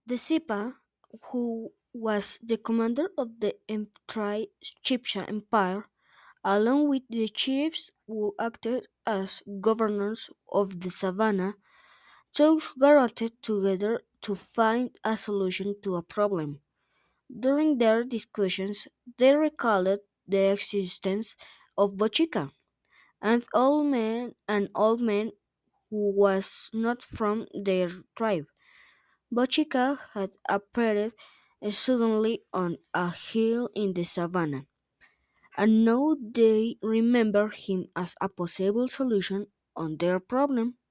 The Sipa, who was the commander of the Chipcha Empire, along with the chiefs who acted as governors of the savannah, took gathered together to find a solution to a problem. During their discussions, they recalled the existence of Bochica, an old man who was not from their tribe. Bochica had appeared suddenly on a hill in the savannah, and now they remember him as a possible solution on their problem.